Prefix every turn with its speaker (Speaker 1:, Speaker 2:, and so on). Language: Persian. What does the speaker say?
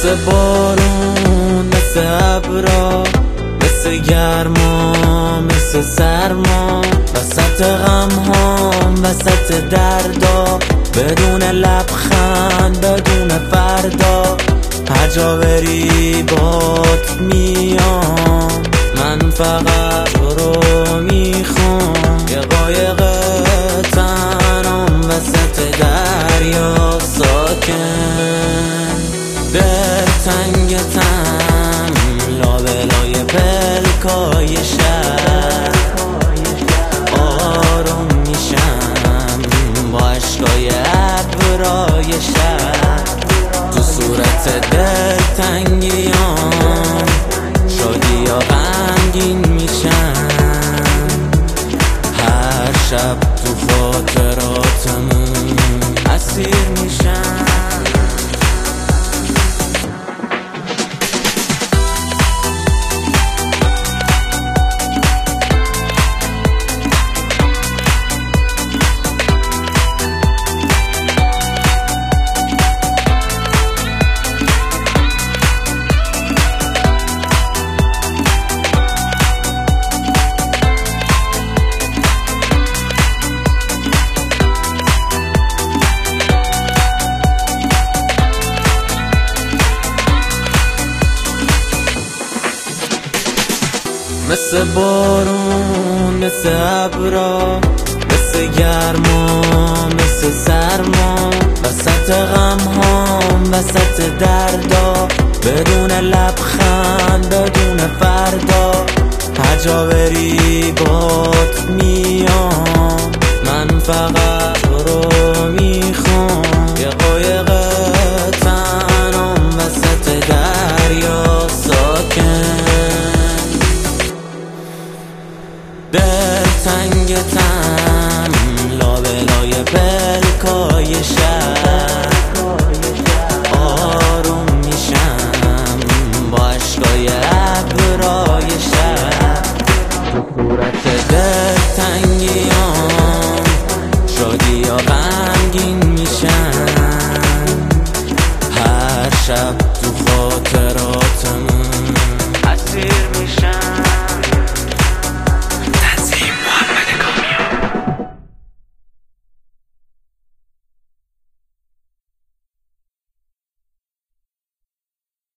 Speaker 1: مثل بارون، مثل ابرا، مثل گرما، مثل سرما، وسط غمها، وسط دردا، بدون لبخند، بدون فردا. هر جا بری بات میام، من فقط تو رو میخوام. یه قایق تنم وسط دریا ساکن، دل تنگتم لابلای پلکای شهر. آروم میشم با عشقای ابرای شهر، تو صورت دل تنگیام شادی یا غمگین میشم. هر شب تو خاطراتمون اسیر میشم. مثل بارون، مثل ابرا، مثل گرما، مثل سرما، وسط غمها، وسط دردا، بدون لبخند، بدون فردا. هر جا بری بات میام، من فقط تو رو میخوام. یه قایق تنم وسط دریا ساکن، دل تنگتم لابلای پلکای شهر. آروم میشم با عشقای ابرای شهر، تو صورت دل تنگیام شادی یا غمگین میشم. هر شب تو خاطراتمون اسیر